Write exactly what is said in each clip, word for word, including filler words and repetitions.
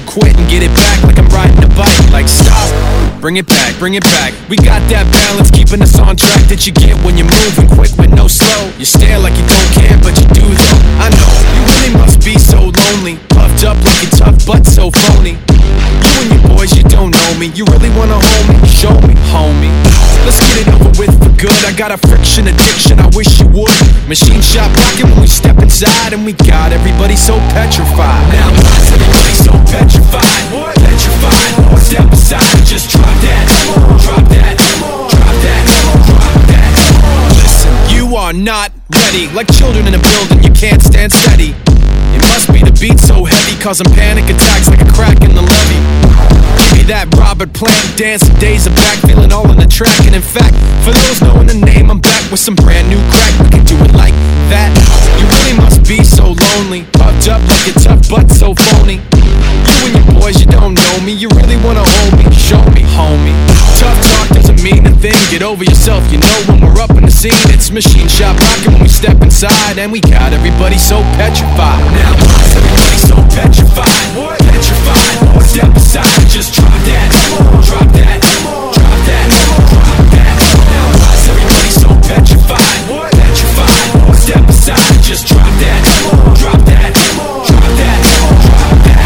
quit and get it back like I'm riding a bike. Like stop, bring it back, bring it back. We got that balance, keeping us on track that you get when you're moving quick with no slow. You stare like you don't care, but you do though. I know, you really must be so lonely, puffed up like you're tough but so phony. You and your boys, you don't know me. You really wanna hold me? Show me, homie. Let's get it over with for good. I got a friction addiction, I wish you would. Machine shop rockin' when we step inside, and we got everybody so petrified. Now why is everybody so petrified? What? Petrified. Step aside, just drop that. Drop that. Drop that. Drop that. Listen, you are not ready. Like children in a building, you can't stand steady. It must be the beat so heavy, causing panic attacks like a crack in the levee. Give me that Robert Plant dance, the days are back, feeling all on the track. And in fact, for those knowing the name, I'm back with some brand new crack. We can do it like that. You really must be so lonely, puffed up like you're tough but so phony. You and your boys, you don't know me. You really wanna hold me? Show me, homie. Tough talk doesn't mean a thing. Get over yourself, you know when we're up in the scene. It's machine shop rockin' when we step inside, and we got everybody so petrified. Now why is everybody so petrified? What? Petrified. Step aside, just drop that. Drop that. Drop that. Drop that. Now why is everybody so petrified? What? Petrified. Step aside, just drop that. Drop that. Drop that. Drop that.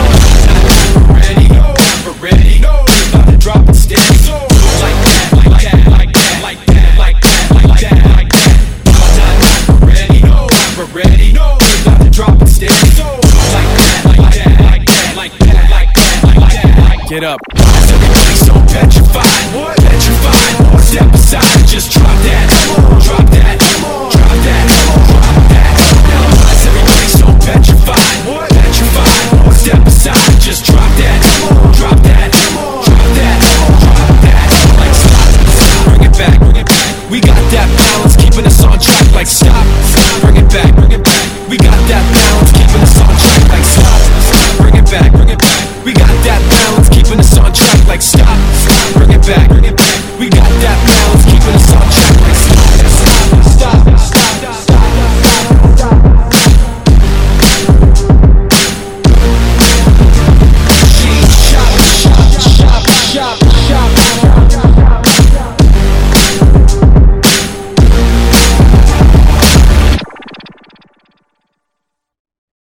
Ready? We're ready. We're about to drop it steady. Like that, like that, like that, like that, like that, like that, like that. We're ready. We're ready. We're about to drop it steady. Like that, like that, like that, like that, like that, like that. Get up. Why is everybody so petrified? What? Petrified. Step aside, just drop that. Drop that. Drop that. Drop that. Now why is everybody so petrified? What? Petrified. Step aside, just drop that. Drop that. Drop that. Drop that. Like stop. Bring it back. Bring it back. We got that balance, keeping us on track. Like stop. Bring it back. Bring it back. We got that